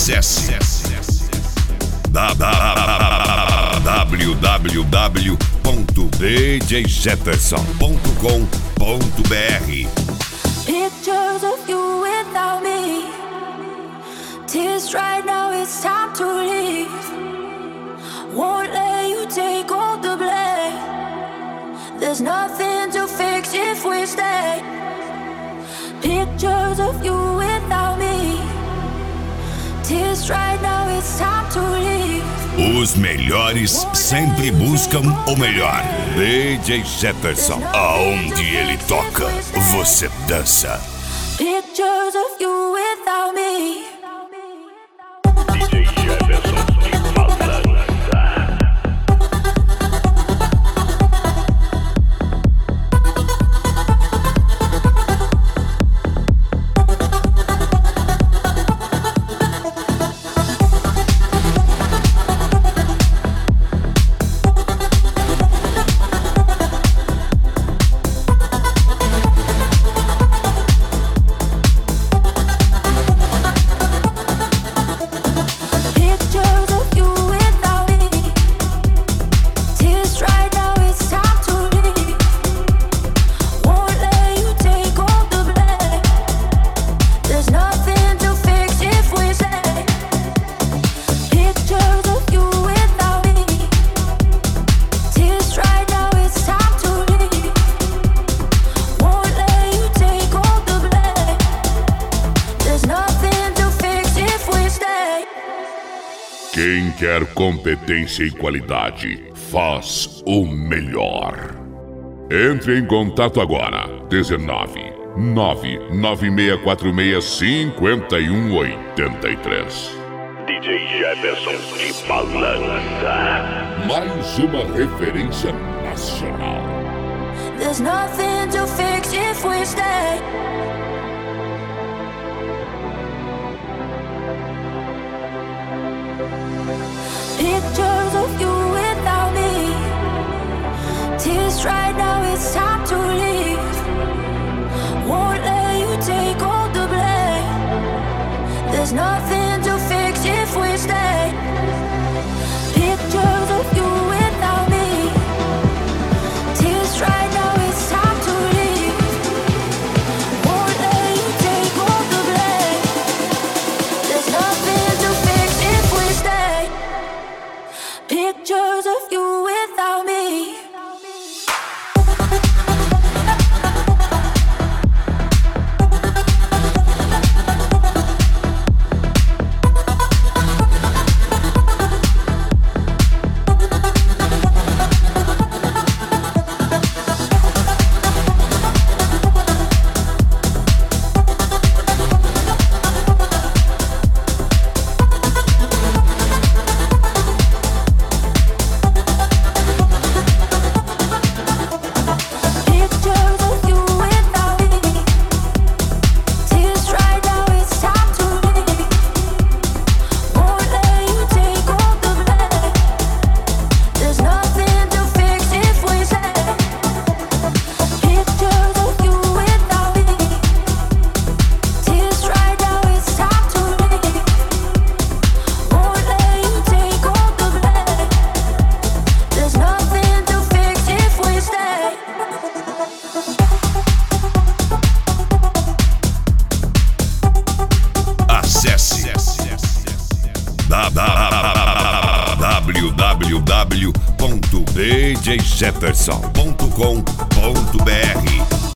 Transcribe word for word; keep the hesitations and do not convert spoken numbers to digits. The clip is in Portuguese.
Acesse w w w ponto d j jetterson ponto com ponto b r. Pictures of you without me. Tears right now, it's time to leave. Won't let you take all the blame. There's nothing to fix if we stay. Pictures of you without me. Tears right now, it's time to leave. Os melhores sempre buscam o melhor. D J Jetterson, aonde ele toca, você dança. Pictures of you without me. D J Jetterson de balança. Quem quer competência e qualidade, faz o melhor. Entre em contato agora. dezenove, nove nove seis quatro seis, cinco um oito três. D J Jetterson de balança. Mais uma referência nacional. There's nothing to fix if we stay. Pictures of you without me. Tears right now, it's time to leave. Won't let you take all the blame. There's nothing to fix if we stay. Pictures of you without me. Tears right now, it's time to leave. Won't let you take all the blame. There's nothing to fix if we stay. Pictures of you without me. w w w ponto d j jetterson ponto com ponto b r.